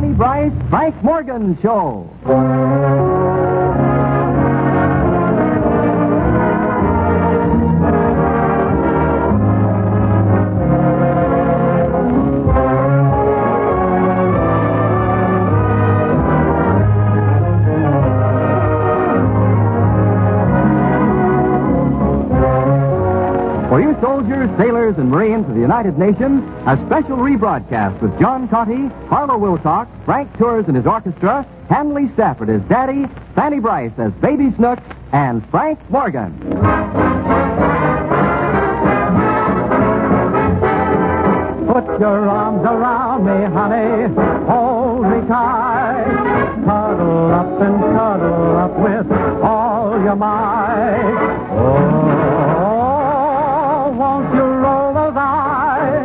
Fanny Bryce, Frank Morgan Show. For you soldiers, sailors, and Marines of the United Nations, a special rebroadcast with John Cotty, Harlow Wilcox, Frank Tours and his orchestra, Hanley Stafford as Daddy, Fanny Bryce as Baby Snook, and Frank Morgan. Put your arms around me, honey, hold me tight. Cuddle up and cuddle up with all your might. Won't you roll those eyes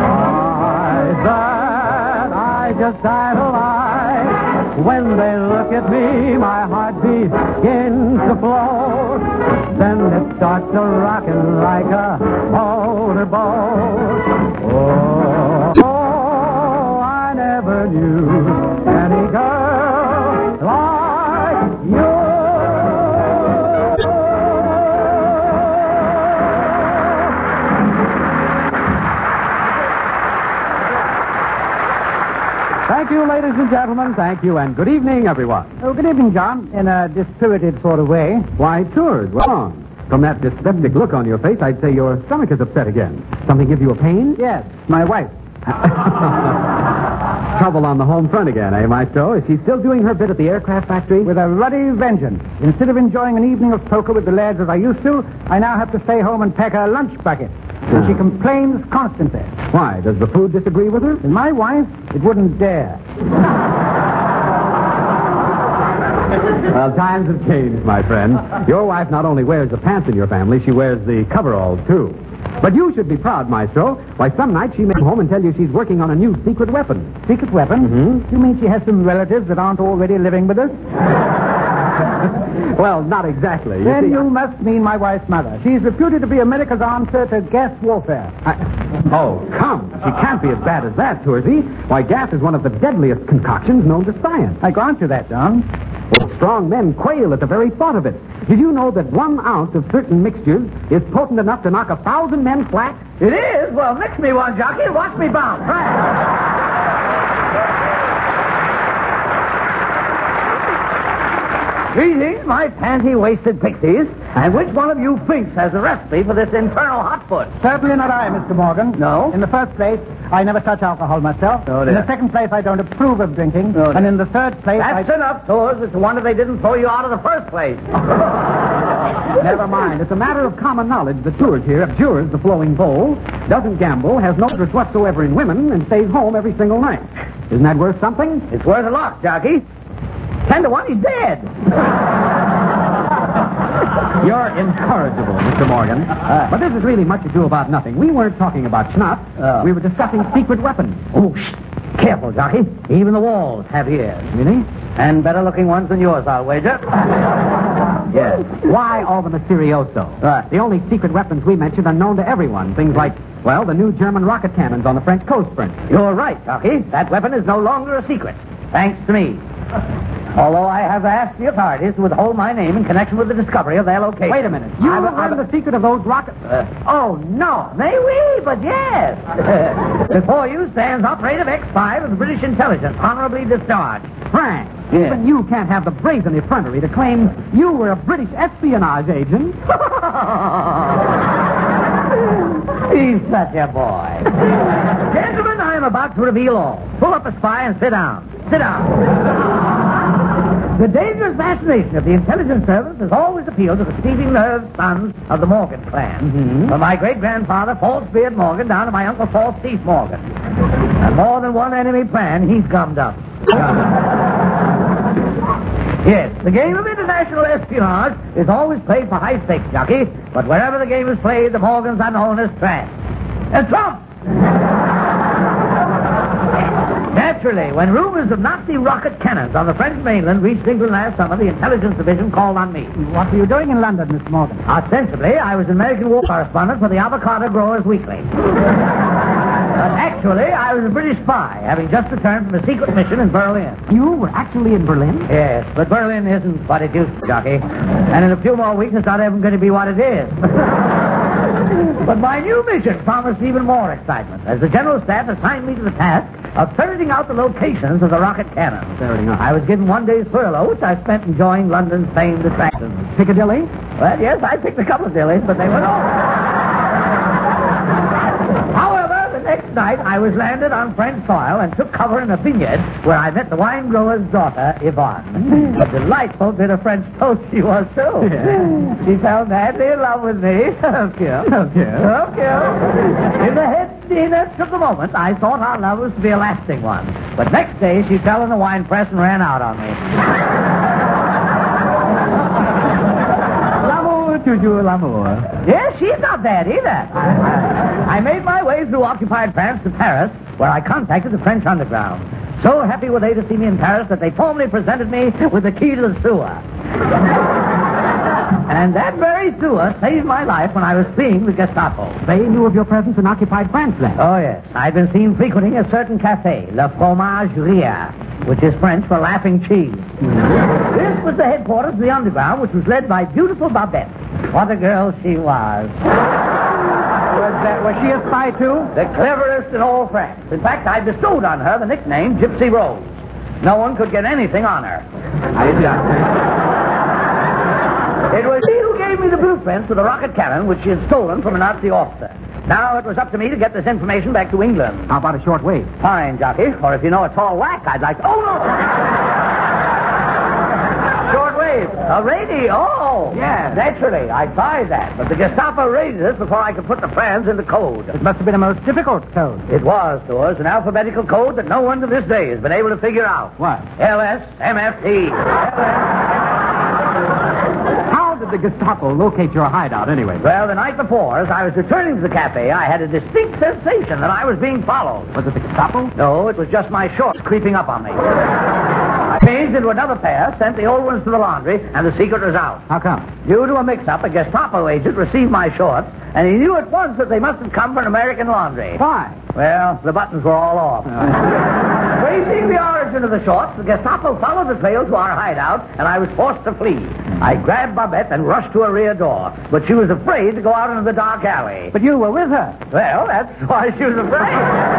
that I just idolize? When they look at me, my heart begins to float. Then it starts to rockin' like a motorboat. Oh, I never knew any girl like you. Thank you, ladies and gentlemen. Thank you, and good evening, everyone. Oh, good evening, John. In a dispirited sort of way. Why, Tours, what's wrong? From that dyspeptic look on your face, I'd say your stomach is upset again. Something gives you a pain? Yes, my wife. Trouble on the home front again, eh, Maestro? Is she still doing her bit at the aircraft factory? With a ruddy vengeance. Instead of enjoying an evening of poker with the lads as I used to, I now have to stay home and pack her lunch bucket. And she complains constantly. Why? Does the food disagree with her? And my wife, it wouldn't dare. Well, times have changed, my friend. Your wife not only wears the pants in your family, she wears the coveralls, too. But you should be proud, Maestro. Why, some night she may come home and tell you she's working on a new secret weapon. Secret weapon? Mm-hmm. You mean she has some relatives that aren't already living with us? Well, not exactly. Then you must mean my wife's mother. She's reputed to be America's answer to gas warfare. Oh, come. She can't be as bad as that, Toursey. Why, gas is one of the deadliest concoctions known to science. I grant you that, John. Well, strong men quail at the very thought of it. Did you know that 1 ounce of certain mixtures is potent enough to knock 1,000 men flat? It is? Well, mix me one, jockey, and watch me bounce. Right. Greetings, my panty-waisted pixies. And which one of you thinks has the recipe for this infernal hot foot? Certainly not I, Mr. Morgan. No? In the first place, I never touch alcohol myself. Oh, dear. In the second place, I don't approve of drinking. Oh, dear. And in the third place, That's enough, Tours. It's a wonder they didn't throw you out of the first place. Never mind. It's a matter of common knowledge that Tours here abjures the flowing bowl, doesn't gamble, has no interest whatsoever in women, and stays home every single night. Isn't that worth something? It's worth a lot, jockey. 10 to 1, he's dead. You're incorrigible, Mr. Morgan. But this is really much ado about nothing. We weren't talking about schnapps. We were discussing secret weapons. Oh, shh. Careful, jockey. Even the walls have ears. Really? And better-looking ones than yours, I'll wager. Yes. Why all the mysterioso? The only secret weapons we mentioned are known to everyone. Things like, well, the new German rocket cannons on the French coast, for instance. You're right, jockey. That weapon is no longer a secret. Thanks to me. Although I have asked the authorities to withhold my name in connection with the discovery of their location. Wait a minute. You learned the secret of those rockets? Oh, no. May we? But yes. Before you stands Operative X5 of the British Intelligence, honorably discharged. Frank, Yes. even you can't have the brazen effrontery to claim you were a British espionage agent. He's such a boy. Gentlemen, I am about to reveal all. Pull up a spy and sit down. Sit down. The dangerous fascination of the intelligence service has always appealed to the thieving nerved sons of the Morgan clan. Mm-hmm. From my great-grandfather, Falsebeard Morgan, down to my uncle, False Thief Morgan. And more than one enemy plan he's gummed up. Yes, the game of international espionage is always played for high stakes, jockey. But wherever the game is played, the Morgans are known as trash. Trump! Naturally, when rumors of Nazi rocket cannons on the French mainland reached England last summer, the intelligence division called on me. What were you doing in London, Mr. Morgan? Ostensibly, I was an American war correspondent for the Avocado Growers Weekly. But Actually, I was a British spy, having just returned from a secret mission in Berlin. You were actually in Berlin? Yes, but Berlin isn't what it used to be, Jockey. And in a few more weeks, it's not even going to be what it is. But my new mission promised even more excitement, as the General Staff assigned me to the task of ferreting out the locations of the rocket cannon. Ferreting out. I was given 1 day's furlough, which I spent enjoying London's famed attractions. Piccadilly? Well, yes, I picked a couple of dillies, but they went off. However, the next night, I was landed on French soil and took cover in a vineyard where I met the wine grower's daughter, Yvonne. A delightful bit of French toast she was, too. Yeah. She fell madly in love with me. Okay. In the headiness of the moment, I thought our love was to be a lasting one. But next day, she fell in the wine press and ran out on me. L'amour. Yes, she's not bad either. I made my way through occupied France to Paris, where I contacted the French underground. So happy were they to see me in Paris that they formally presented me with the key to the sewer. And that very sewer saved my life when I was fleeing the Gestapo. They knew of your presence in occupied France then? Oh, yes. I'd been seen frequenting a certain cafe, Le Fromage Rire, which is French for laughing cheese. This was the headquarters of the underground, which was led by beautiful Babette. What a girl she was. Was she a spy, too? The cleverest in all France. In fact, I bestowed on her the nickname Gypsy Rose. No one could get anything on her. It was she who gave me the blueprints for the rocket cannon, which she had stolen from a Nazi officer. Now it was up to me to get this information back to England. How about a short wave? Fine, Jockey. Or if you know a tall whack, I'd like to... Oh, no! Short wave. A radio. Oh, yes. Naturally, I tried that. But the Gestapo raided us before I could put the plans into code. It must have been a most difficult code. It was, to us, an alphabetical code that no one to this day has been able to figure out. What? LSMFT. How did the Gestapo locate your hideout, anyway? Well, the night before, as I was returning to the cafe, I had a distinct sensation that I was being followed. Was it the Gestapo? No, it was just my shorts creeping up on me. I changed into another pair, sent the old ones to the laundry, and the secret was out. How come? Due to a mix-up, a Gestapo agent received my shorts, and he knew at once that they must have come from American laundry. Why? Well, the buttons were all off. Tracing the origin of the shorts, the Gestapo followed the trail to our hideout, and I was forced to flee. I grabbed Babette and rushed to a rear door, but she was afraid to go out into the dark alley. But you were with her. Well, that's why she was afraid.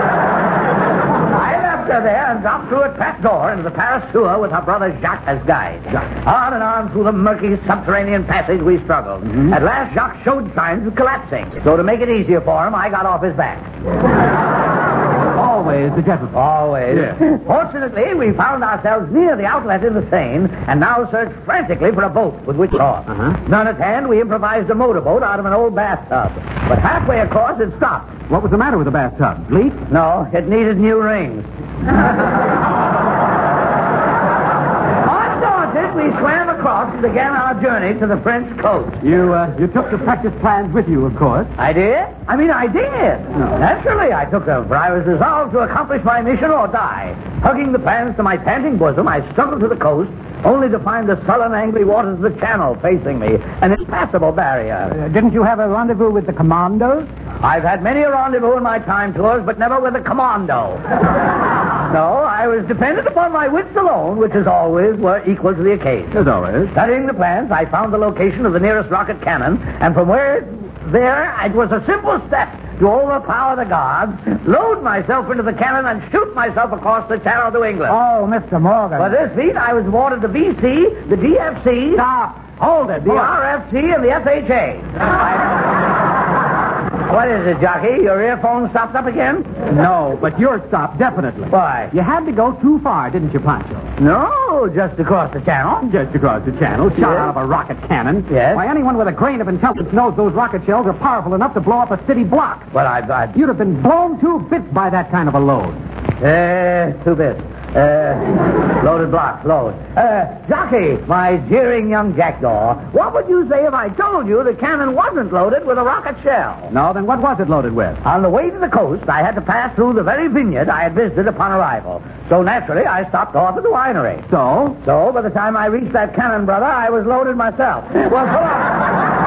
I left her there and dropped through a trap door into the Paris sewer with her brother Jacques as guide. On and on through the murky subterranean passage we struggled. At last, Jacques showed signs of collapsing. So to make it easier for him, I got off his back. Always the gentleman. Always. Yeah. Fortunately, we found ourselves near the outlet in the Seine and now search frantically for a boat with which to cross. None at hand, we improvised a motorboat out of an old bathtub. But halfway across, it stopped. What was the matter with the bathtub? Leak? No, it needed new rings. Undaunted, we swam across and began our journey to the French coast. You took the practice plans with you, of course. I did? I did. No. Naturally, I took them, for I was resolved to accomplish my mission or die. Hugging the plans to my panting bosom, I struggled to the coast, only to find the sullen, angry waters of the Channel facing me, an impassable barrier. Didn't you have a rendezvous with the commandos? I've had many a rendezvous in my time tours, but never with a commando. No, I was dependent upon my wits alone, which as always were equal to the occasion. As always. Studying the plans, I found the location of the nearest rocket cannon, and from there, it was a simple step to overpower the guards, load myself into the cannon, and shoot myself across the Channel to England. Oh, Mr. Morgan. For this feat, I was awarded the VC, the DFC... Stop. Hold it. The RFC, and the FHA. What is it, Jockey? Your earphone stopped up again? No, but yours stopped, definitely. Why? You had to go too far, didn't you, Pancho? No, just across the Channel. Just across the Channel, shot out of a rocket cannon. Yes. Why, anyone with a grain of intelligence knows those rocket shells are powerful enough to blow up a city block. Well, I've... You'd have been blown to bits by that kind of a load. 2 bits. Loaded blocks, load. Jockey, my jeering young jackdaw, what would you say if I told you the cannon wasn't loaded with a rocket shell? No, then what was it loaded with? On the way to the coast, I had to pass through the very vineyard I had visited upon arrival. So naturally, I stopped off at the winery. So? So, by the time I reached that cannon, brother, I was loaded myself. Well, so long.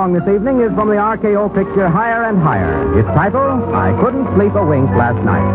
song this evening is from the RKO picture Higher and Higher. Its title, I Couldn't Sleep a Wink Last Night.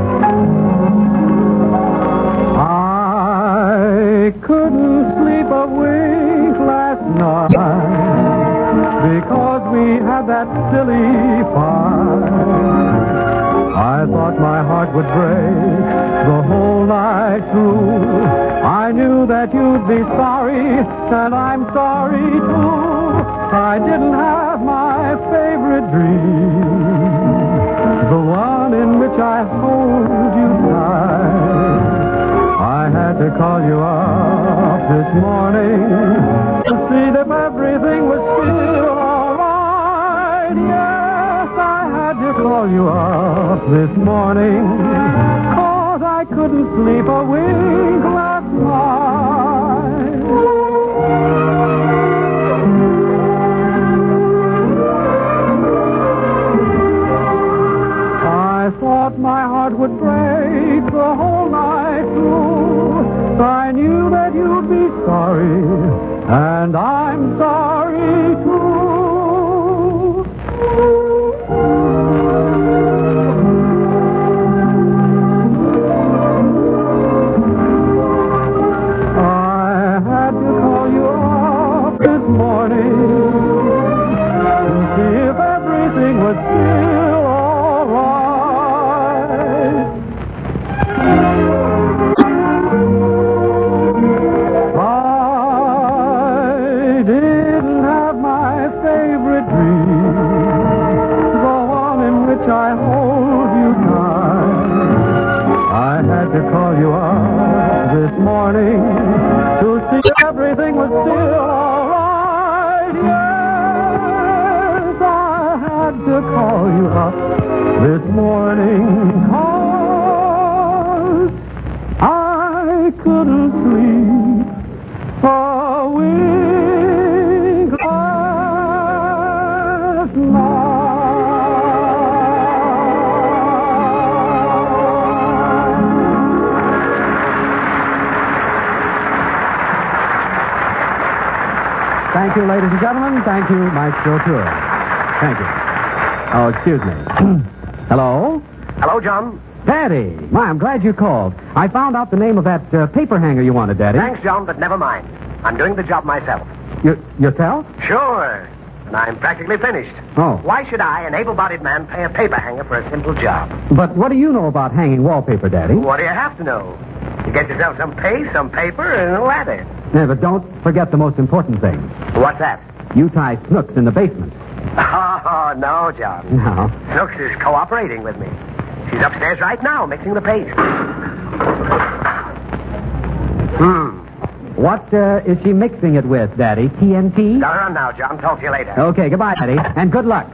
I couldn't sleep a wink last night because we had that silly fight. I thought my heart would break the whole night through. I knew that you'd be sorry, and I'm sorry too. I didn't have my favorite dream, the one in which I hold you tight. I had to call you up this morning to see if everything was still all right. Yes, I had to call you up this morning, 'cause I couldn't sleep a wink last night. I thought my heart would break the whole night through. I knew that you'd be sorry, and I'm sorry too. I had to call you up this morning to see if everything was still all right. I didn't have my favorite dream, the one in which I hold you tight. I had to call you up this morning to see if everything was still all right. Yes, I had to call you up this morning, 'cause I couldn't sleep a wink last night. Thank you, ladies and gentlemen. Thank you, Maestro Tura. Thank you. Oh, excuse me. Hello? Hello, John. Daddy. My, I'm glad you called. I found out the name of that paper hanger you wanted, Daddy. Thanks, John, but never mind. I'm doing the job myself. Yourself? Sure. And I'm practically finished. Oh. Why should I, an able-bodied man, pay a paper hanger for a simple job? But what do you know about hanging wallpaper, Daddy? What do you have to know? You get yourself some paste, some paper, and a ladder. Yeah, but don't forget the most important thing. What's that? You tie Snooks in the basement. Oh, no, John. No. Snooks is cooperating with me. She's upstairs right now, mixing the paste. What is she mixing it with, Daddy? TNT? Gotta run now, John. Talk to you later. Okay, goodbye, Daddy, and good luck.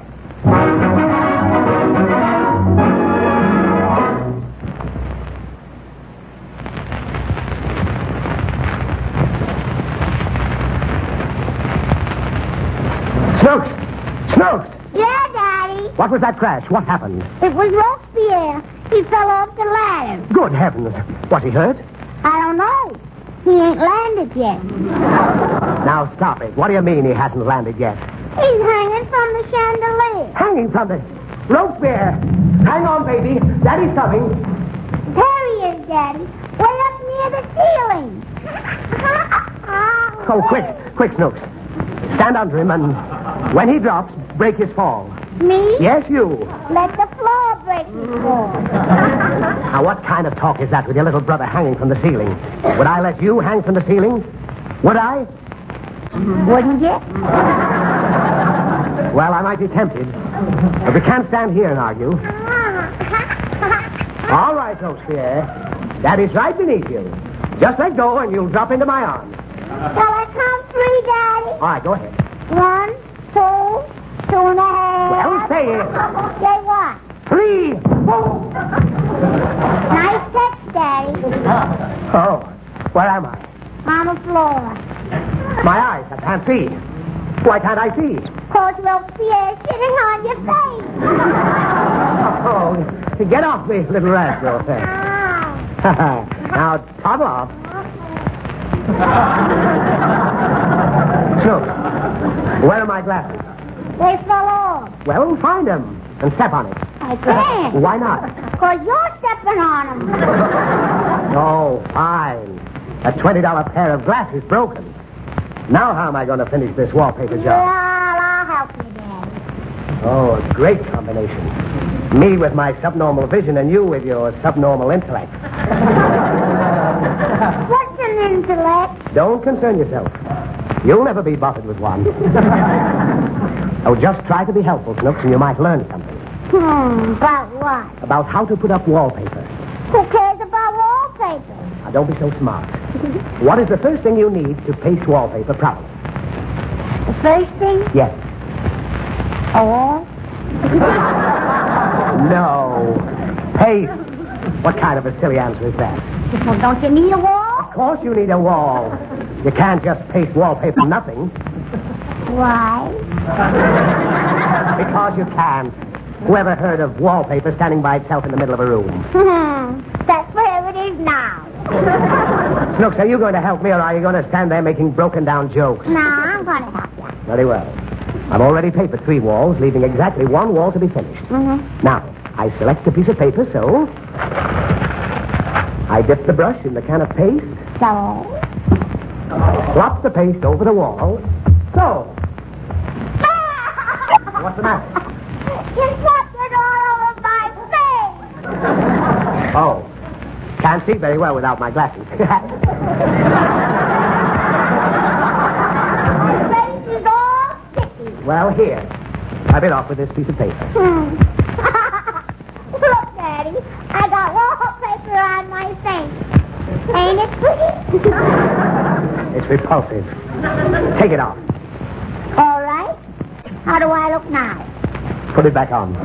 Snooks! Snooks! Yeah, Daddy. What was that crash? What happened? It was Robespierre. He fell off the ladder. Good heavens. Was he hurt? I don't know. He ain't landed yet. Now, stop it. What do you mean he hasn't landed yet? He's hanging from the chandelier. Hanging from the... Robespierre! Hang on, baby. Daddy's coming. There he is, Daddy. Way up near the ceiling. Oh, quick, Snooks. Stand under him, and when he drops, break his fall. Me? Yes, you. Let the floor break his fall. Now, what kind of talk is that with your little brother hanging from the ceiling? Would I let you hang from the ceiling? Would I? Wouldn't you? Well, I might be tempted. But we can't stand here and argue. All right, Robespierre. Daddy's right beneath you. Just let go and you'll drop into my arms. Shall I count 3, Daddy? All right, go ahead. 1, 2, 2.5. Well, say it. Say what? 3, 4. Nice catch, Daddy. Oh, where am I? On the floor. My eyes, I can't see. Why can't I see? Cause Robespierre's sitting on your face. Oh, get off me, little rascal. Ah. Now, toddle off. Snooks, where are my glasses? They fell off. Well, find them and step on it. I can't. Why not? Because you're stepping on them. Oh, fine. A $20 pair of glasses broken. Now how am I going to finish this wallpaper job? Well, I'll help you, Daddy. Oh, a great combination. Me with my subnormal vision and you with your subnormal intellect. What's an intellect? Don't concern yourself. You'll never be bothered with one. So just try to be helpful, Snooks, and you might learn something. About what? About how to put up wallpaper. Who cares about wallpaper? Now, don't be so smart. What is the first thing you need to paste wallpaper properly? The first thing? Yes. Oh? No. Paste. What kind of a silly answer is that? Well, don't you need a wall? Of course you need a wall. You can't just paste wallpaper nothing. Why? Because you can't. Whoever heard of wallpaper standing by itself in the middle of a room? That's where it is now. Snooks, are you going to help me or are you going to stand there making broken down jokes? No, I'm going to help you. Very well. I've already papered 3 walls, leaving exactly 1 wall to be finished. Now, I select a piece of paper, so... I dip the brush in the can of paste. So? Swap the paste over the wall. So. What's the matter? You swapped it all over my face. Oh. Can't see very well without my glasses. Your face is all sticky. Well, here. I've been off with this piece of paper. Look, Daddy, I got wallpaper on my face. Ain't it pretty? It's repulsive. Take it off. All right. How do I look now? Put it back on.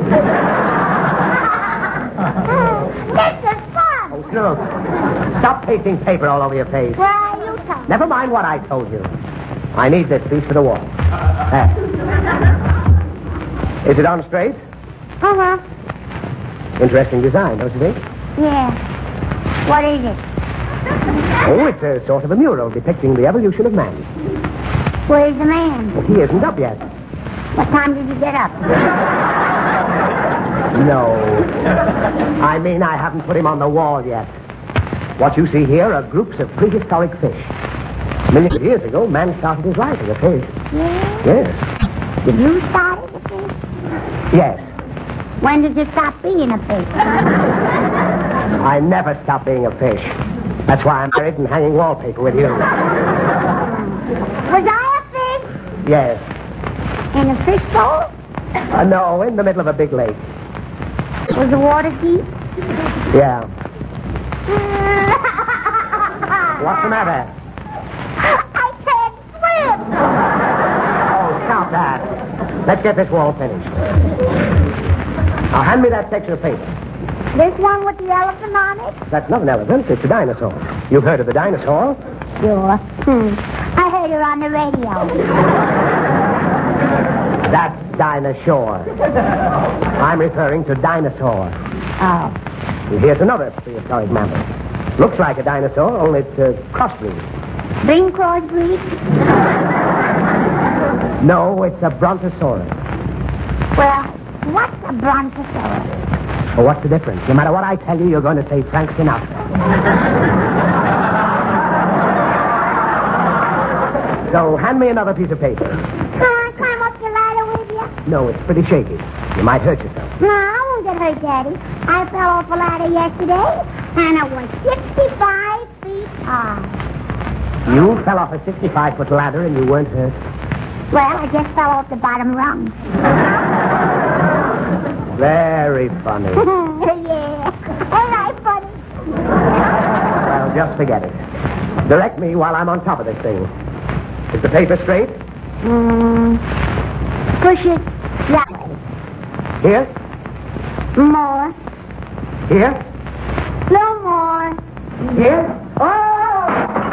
This is fun. Oh, Snooks. Stop pasting paper all over your face. Well, you tell me. Never mind what I told you. I need this piece for the wall. There. Is it on straight? Uh-huh. Interesting design, don't you think? Yeah. What is it? Oh, it's a sort of a mural depicting the evolution of man. Where's the man? He isn't up yet. What time did you get up? No. I mean, I haven't put him on the wall yet. What you see here are groups of prehistoric fish. Millions of years ago, man started his life as a fish. Yeah? Yes. Did you start as a fish? Yes. When did you stop being a fish? I never stopped being a fish. That's why I'm married and hanging wallpaper with you. Was I a fish? Yes. In a fish bowl? No, in the middle of a big lake. Was the water deep? Yeah. What's the matter? I can't swim. Oh, stop that. Let's get this wall finished. Now, hand me that section of paper. This one with the elephant on it? That's not an elephant. It's a dinosaur. You've heard of the dinosaur? Sure. I heard her on the radio. That's dinosaur. I'm referring to dinosaur. Oh. And here's another prehistoric mammal. Looks like a dinosaur, only it's a crossbreed. Bing crossbreed? No, it's a brontosaurus. Well, what's a brontosaurus? Well, what's the difference? No matter what I tell you, you're going to say Frank Sinatra. So, hand me another piece of paper. Can I climb up the ladder with you? No, it's pretty shaky. You might hurt yourself. No, I won't get hurt, Daddy. I fell off a ladder yesterday, and it was 65 feet high. You fell off a 65-foot ladder and you weren't hurt? Well, I just fell off the bottom rung. Very funny. Yeah. Ain't I funny? Well, just forget it. Direct me while I'm on top of this thing. Is the paper straight? Push it that way. Here? More. Here? No more. Here? Oh!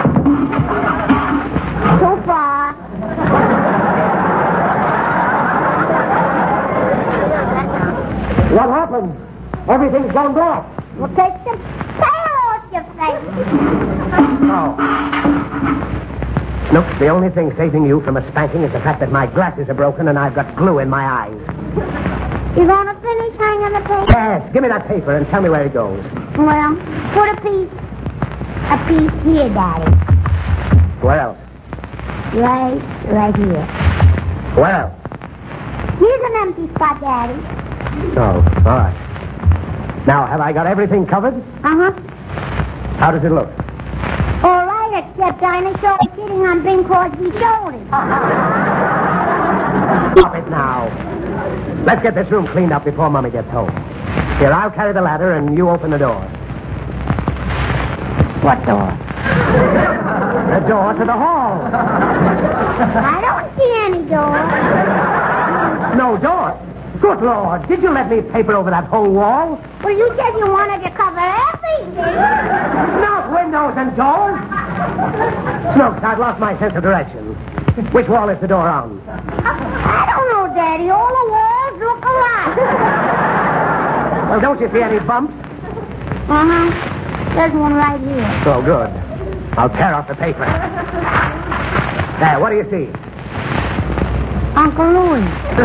Too far. What happened? Everything's gone black. We'll take some tail off your face. Oh. Snooks, the only thing saving you from a spanking is the fact that my glasses are broken and I've got glue in my eyes. You gonna finish hanging the paper? Yes, give me that paper and tell me where it goes. Well, put a piece here, Daddy. Where else? Right here. Where else? Here's an empty spot, Daddy. Oh, all right. Now, have I got everything covered? Uh-huh. How does it look? All right, except dinosaur sitting on Bing Crosby's shoulders. Stop it now. Let's get this room cleaned up before Mommy gets home. Here, I'll carry the ladder and you open the door. What door? The door to the hall. I don't see any door. No door? Good Lord, did you let me paper over that whole wall? Well, you said you wanted to cover everything. Not windows and doors. Snooks, I've lost my sense of direction. Which wall is the door on? I don't know, Daddy. All the walls look alike. Well, don't you see any bumps? Uh-huh. There's one right here. Oh, good. I'll tear off the paper. There, what do you see? Uncle Louis.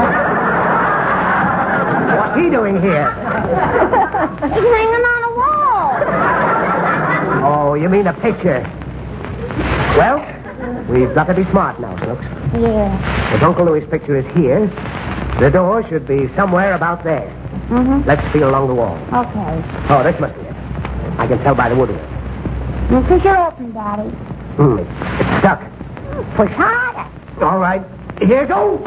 What's he doing here? He's hanging on a wall. Oh, you mean a picture? Well, we've got to be smart now, Snooks. Yeah. If Uncle Louis' picture is here, the door should be somewhere about there. Mm-hmm. Let's feel along the wall. Okay. Oh, this must be it. I can tell by the woodwork. You push it open, Daddy. It's stuck. Push harder. All right. Here goes.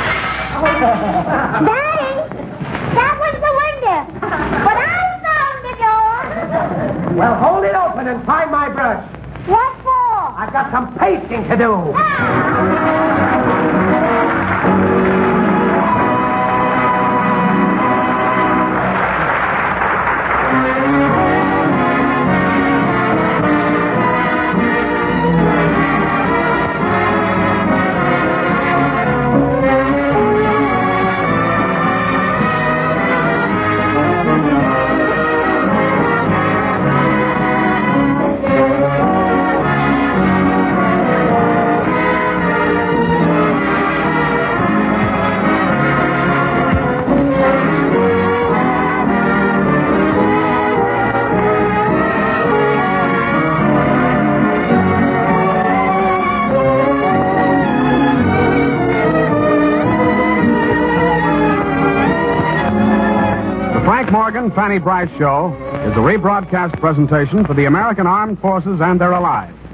Daddy, that was the window. But I found the door. Well, hold it open and find my brush. What for? I've got some pasting to do. Fanny Bryce Show is a rebroadcast presentation for the American Armed Forces and their allies.